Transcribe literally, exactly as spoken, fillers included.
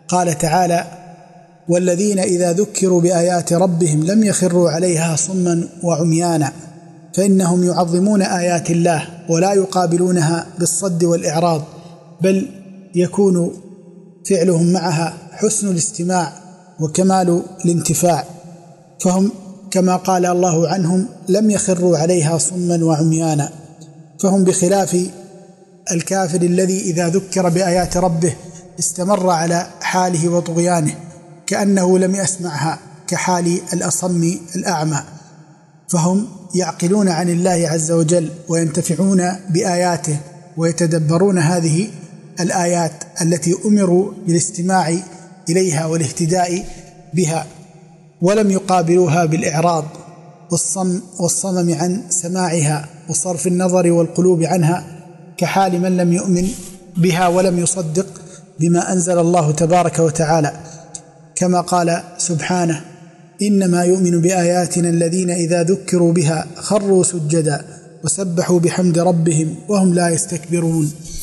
قال تعالى: والذين إذا ذكروا بآيات ربهم لم يخروا عليها صما وعميانا، فإنهم يعظمون آيات الله ولا يقابلونها بالصد والإعراض، بل يكون فعلهم معها حسن الاستماع وكمال الانتفاع، فهم كما قال الله عنهم لم يخروا عليها صما وعميانا، فهم بخلاف الكافر الذي إذا ذكر بآيات ربه استمر على حاله وطغيانه كأنه لم يسمعها، كحال الأصم الأعمى، فهم يعقلون عن الله عز وجل وينتفعون بآياته ويتدبرون هذه الآيات التي أمروا بالاستماع إليها والاهتداء بها، ولم يقابلوها بالإعراض والصم والصمم عن سماعها وصرف النظر والقلوب عنها، كحال من لم يؤمن بها ولم يصدق بما أنزل الله تبارك وتعالى، كما قال سبحانه: إنما يؤمن بآياتنا الذين إذا ذكروا بها خروا سجدا وسبحوا بحمد ربهم وهم لا يستكبرون.